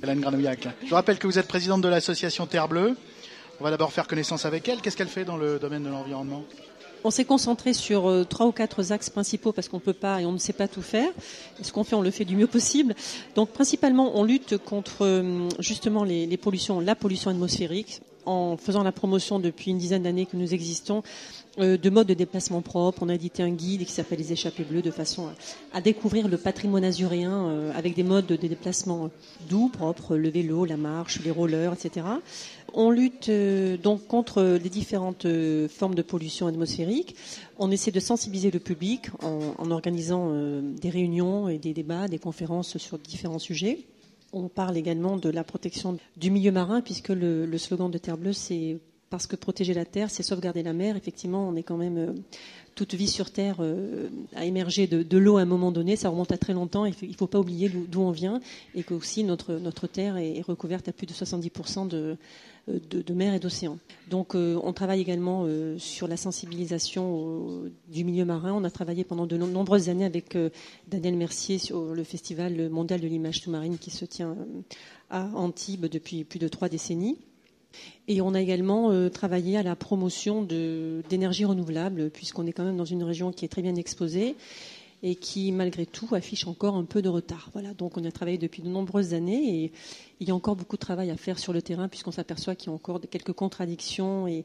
Hélène Granouillac. Je rappelle que vous êtes présidente de l'association Terre Bleue. On va d'abord faire connaissance avec elle. Qu'est-ce qu'elle fait dans le domaine de l'environnement ? On s'est concentré sur 3 ou 4 axes principaux parce qu'on peut pas et on ne sait pas tout faire. Et ce qu'on fait, on le fait du mieux possible. Donc principalement, on lutte contre justement les pollutions, la pollution atmosphérique, en faisant la promotion depuis une dizaine d'années que nous existons de modes de déplacement propres. On a édité un guide qui s'appelle Les Échappées Bleues de façon à découvrir le patrimoine azuréen avec des modes de déplacement doux, propres, le vélo, la marche, les rollers, etc. On lutte donc contre les différentes formes de pollution atmosphérique. On essaie de sensibiliser le public en organisant des réunions et des débats, des conférences sur différents sujets. On parle également de la protection du milieu marin puisque le slogan de Terre Bleue, c'est parce que protéger la Terre, c'est sauvegarder la mer. Effectivement, on est quand même toute vie sur Terre a émergé de l'eau à un moment donné. Ça remonte à très longtemps. Il ne faut pas oublier d'où on vient et que aussi notre Terre est recouverte à plus de 70% de mer et d'océan. Donc on travaille également sur la sensibilisation du milieu marin. On a travaillé pendant de nombreuses années avec Daniel Mercier sur le festival mondial de l'image sous-marine qui se tient à Antibes depuis plus de 3 décennies. Et on a également travaillé à la promotion d'énergie renouvelable, puisqu'on est quand même dans une région qui est très bien exposée et qui, malgré tout, affiche encore un peu de retard. Voilà, donc on a travaillé depuis de nombreuses années et il y a encore beaucoup de travail à faire sur le terrain, puisqu'on s'aperçoit qu'il y a encore quelques contradictions et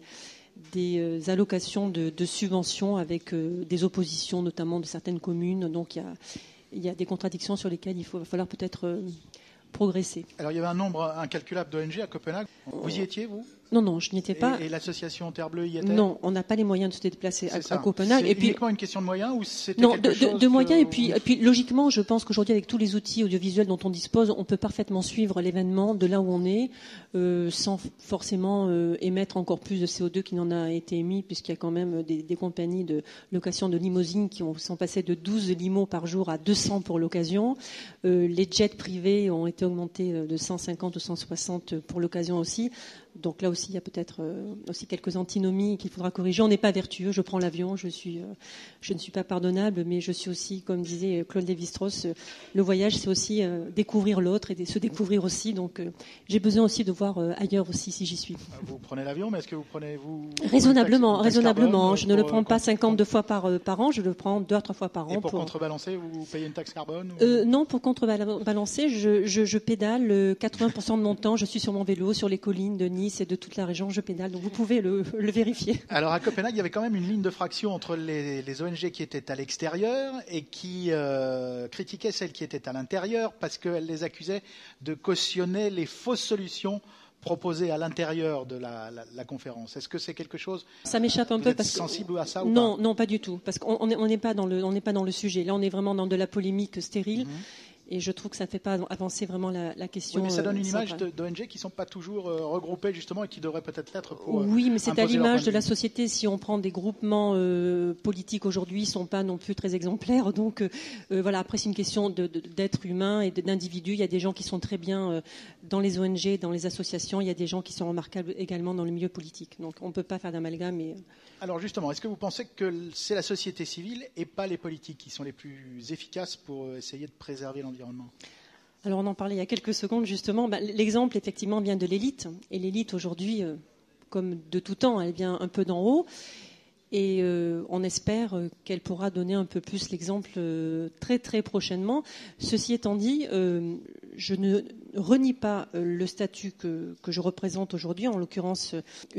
des allocations de subventions avec des oppositions, notamment de certaines communes. Donc il y a des contradictions sur lesquelles va falloir peut-être progresser. Alors il y avait un nombre incalculable d'ONG à Copenhague. Vous y étiez, vous ? Non, je n'y étais pas. Et l'association Terre Bleue y était ? Non, on n'a pas les moyens de se déplacer à Copenhague. C'est uniquement une question de moyens ou c'était non, quelque chose de moyens. Et puis, logiquement, je pense qu'aujourd'hui, avec tous les outils audiovisuels dont on dispose, on peut parfaitement suivre l'événement de là où on est, sans forcément émettre encore plus de CO2 qu'il n'en a été émis, puisqu'il y a quand même des compagnies de location de limousines qui sont passées de 12 limos par jour à 200 pour l'occasion. Les jets privés ont été augmentés de 150 ou 160 pour l'occasion aussi. Donc là aussi, il y a peut-être aussi quelques antinomies qu'il faudra corriger. On n'est pas vertueux. Je prends l'avion. Je ne suis pas pardonnable, mais je suis aussi, comme disait Claude Lévi-Strauss, le voyage, c'est aussi découvrir l'autre et se découvrir aussi. Donc j'ai besoin aussi de voir ailleurs aussi si j'y suis. Vous prenez l'avion, mais est-ce que vous prenez raisonnablement. Carbone, je ne le prends pas 52 fois par an. Je le prends 2 à 3 fois par an. Et pour contrebalancer, vous payez une taxe carbone Non, pour contrebalancer, je pédale 80% de mon temps. Je suis sur mon vélo, sur les collines de Nice et de toute la région, je pédale, donc vous pouvez le vérifier. Alors à Copenhague, il y avait quand même une ligne de fraction entre les ONG qui étaient à l'extérieur et qui critiquaient celles qui étaient à l'intérieur parce qu'elles les accusaient de cautionner les fausses solutions proposées à l'intérieur de la conférence. Est-ce que c'est quelque chose... Ça m'échappe un peu parce que... sensible à ça ou non, pas ? Non, pas du tout, parce qu'on n'est pas dans le sujet. Là, on est vraiment dans de la polémique stérile. Et je trouve que ça ne fait pas avancer vraiment la question. Oui, mais ça donne une image d'ONG qui ne sont pas toujours regroupées justement et qui devraient peut-être l'être pour oui, mais c'est à l'image de la société. Si on prend des groupements politiques aujourd'hui, ils ne sont pas non plus très exemplaires. Donc voilà, après c'est une question d'être humain et d'individus. Il y a des gens qui sont très bien dans les ONG, dans les associations. Il y a des gens qui sont remarquables également dans le milieu politique. Donc on ne peut pas faire d'amalgame. Alors justement, est-ce que vous pensez que c'est la société civile et pas les politiques qui sont les plus efficaces pour essayer de préserver l'environnement ? Alors on en parlait il y a quelques secondes justement. L'exemple effectivement vient de l'élite. Et l'élite aujourd'hui, comme de tout temps, elle vient un peu d'en haut. Et on espère qu'elle pourra donner un peu plus l'exemple très très prochainement. Ceci étant dit, je ne renie pas le statut que je représente aujourd'hui, en l'occurrence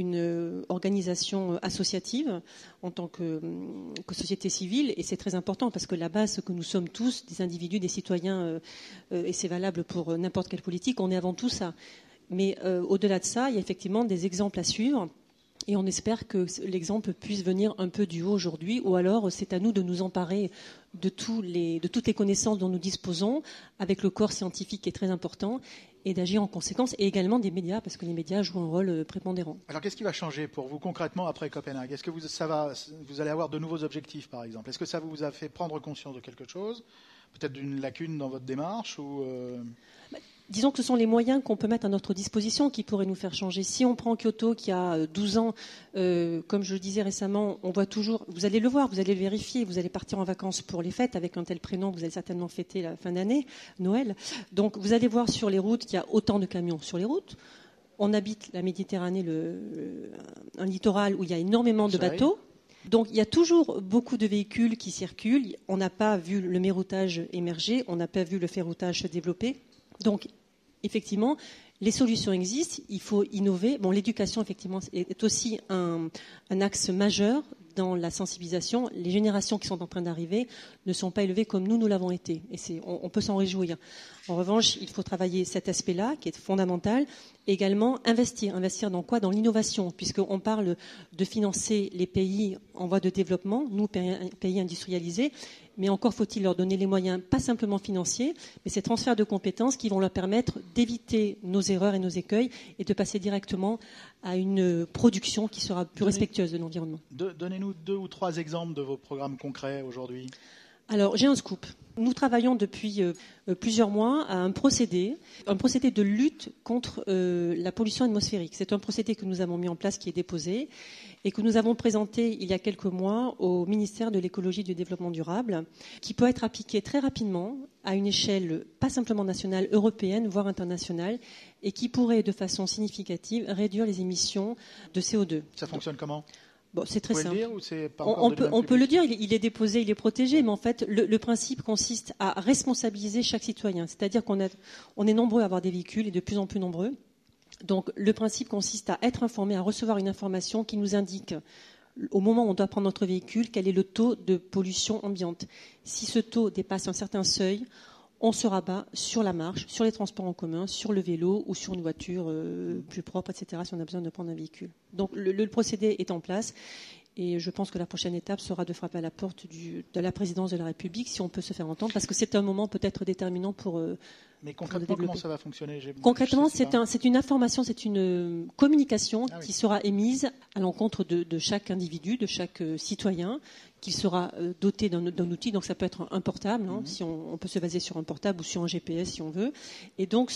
une organisation associative en tant que société civile, et c'est très important parce que la base, ce que nous sommes tous, des individus, des citoyens, et c'est valable pour n'importe quelle politique, on est avant tout ça. Mais au-delà de ça, il y a effectivement des exemples à suivre. Et on espère que l'exemple puisse venir un peu du haut aujourd'hui, ou alors c'est à nous de nous emparer de toutes les connaissances dont nous disposons, avec le corps scientifique qui est très important, et d'agir en conséquence, et également des médias, parce que les médias jouent un rôle prépondérant. Alors qu'est-ce qui va changer pour vous concrètement après Copenhague ? Est-ce que vous allez avoir de nouveaux objectifs, par exemple ? Est-ce que ça vous a fait prendre conscience de quelque chose ? Peut-être d'une lacune dans votre démarche ou Disons que ce sont les moyens qu'on peut mettre à notre disposition qui pourraient nous faire changer. Si on prend Kyoto, qui a 12 ans, comme je le disais récemment, on voit toujours, vous allez le voir, vous allez le vérifier, vous allez partir en vacances pour les fêtes avec un tel prénom, vous allez certainement fêter la fin d'année, Noël. Donc vous allez voir sur les routes qu'il y a autant de camions sur les routes. On habite la Méditerranée, un littoral où il y a énormément de bateaux. Donc il y a toujours beaucoup de véhicules qui circulent. On n'a pas vu le méroutage émerger, on n'a pas vu le ferroutage se développer. Donc effectivement, les solutions existent, il faut innover. Bon, l'éducation, effectivement, est aussi un axe majeur dans la sensibilisation. Les générations qui sont en train d'arriver ne sont pas élevées comme nous l'avons été. Et on peut s'en réjouir. En revanche, il faut travailler cet aspect-là, qui est fondamental. Et également, investir. Investir dans quoi ? Dans l'innovation, puisqu'on parle de financer les pays en voie de développement, nous, pays industrialisés. Mais encore faut-il leur donner les moyens, pas simplement financiers, mais ces transferts de compétences qui vont leur permettre d'éviter nos erreurs et nos écueils et de passer directement à une production qui sera plus respectueuse de l'environnement. Donnez-nous 2 ou 3 exemples de vos programmes concrets aujourd'hui. Alors, j'ai un scoop. Nous travaillons depuis plusieurs mois à un procédé de lutte contre la pollution atmosphérique. C'est un procédé que nous avons mis en place, qui est déposé, et que nous avons présenté il y a quelques mois au ministère de l'écologie et du développement durable, qui peut être appliqué très rapidement à une échelle pas simplement nationale, européenne, voire internationale, et qui pourrait de façon significative réduire les émissions de CO2. Ça fonctionne comment ? Bon, c'est très simple. Dire, ou c'est pas on peut le dire, il est déposé, il est protégé, mais en fait, le principe consiste à responsabiliser chaque citoyen. C'est-à-dire qu'on est nombreux à avoir des véhicules, et de plus en plus nombreux. Donc, le principe consiste à être informé, à recevoir une information qui nous indique, au moment où on doit prendre notre véhicule, quel est le taux de pollution ambiante. Si ce taux dépasse un certain seuil, on se rabat sur la marche, sur les transports en commun, sur le vélo ou sur une voiture plus propre, etc., si on a besoin de prendre un véhicule. Donc le procédé est en place et je pense que la prochaine étape sera de frapper à la porte de la présidence de la République, si on peut se faire entendre, parce que c'est un moment peut-être déterminant pour... Mais concrètement, comment ça va fonctionner ? Concrètement, c'est une information, c'est une communication qui sera émise à l'encontre de chaque individu, de chaque citoyen, qui sera doté d'un outil. Donc ça peut être un portable, si on peut se baser sur un portable ou sur un GPS si on veut. Et donc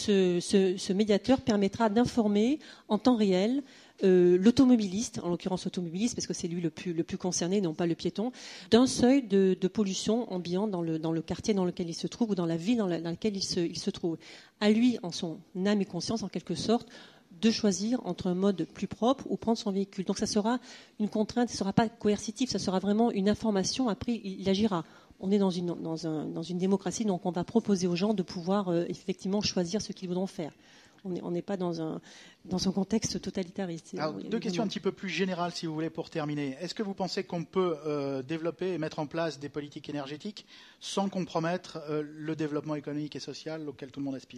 ce médiateur permettra d'informer en temps réel l'automobiliste, en l'occurrence l'automobiliste, parce que c'est lui le plus concerné, non pas le piéton, d'un seuil de pollution ambiante dans le quartier dans lequel il se trouve ou dans la ville dans laquelle il se trouve. À lui, en son âme et conscience, en quelque sorte, de choisir entre un mode plus propre ou prendre son véhicule. Donc ça sera une contrainte, ça ne sera pas coercitif, ça sera vraiment une information, après il agira. On est dans une démocratie, donc on va proposer aux gens de pouvoir effectivement choisir ce qu'ils voudront faire. On n'est pas dans un contexte totalitariste. Alors, 2 questions un petit peu plus générales, si vous voulez, pour terminer. Est-ce que vous pensez qu'on peut développer et mettre en place des politiques énergétiques sans compromettre le développement économique et social auquel tout le monde aspire ?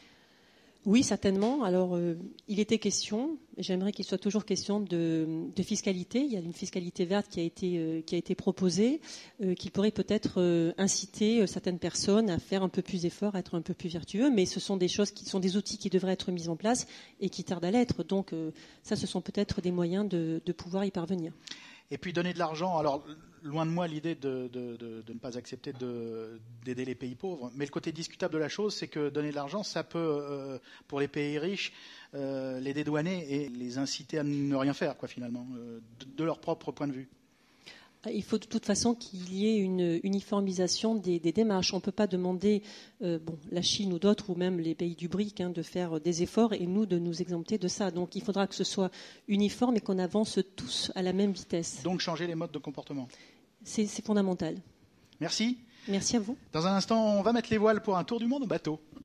Oui, certainement. Alors, il était question, et j'aimerais qu'il soit toujours question de fiscalité. Il y a une fiscalité verte qui a été proposée, qui pourrait peut-être inciter certaines personnes à faire un peu plus d'efforts, à être un peu plus vertueux. Mais ce sont des choses qui sont des outils qui devraient être mis en place et qui tardent à l'être. Donc, ça, ce sont peut-être des moyens de pouvoir y parvenir. Et puis donner de l'argent, alors loin de moi l'idée de ne pas accepter d'aider les pays pauvres, mais le côté discutable de la chose, c'est que donner de l'argent, ça peut, pour les pays riches, les dédouaner et les inciter à ne rien faire, quoi, finalement, de leur propre point de vue. Il faut de toute façon qu'il y ait une uniformisation des démarches. On ne peut pas demander, la Chine ou d'autres, ou même les pays du BRIC, de faire des efforts et nous de nous exempter de ça. Donc il faudra que ce soit uniforme et qu'on avance tous à la même vitesse. Donc changer les modes de comportement. C'est fondamental. Merci. Merci à vous. Dans un instant, on va mettre les voiles pour un tour du monde au bateau.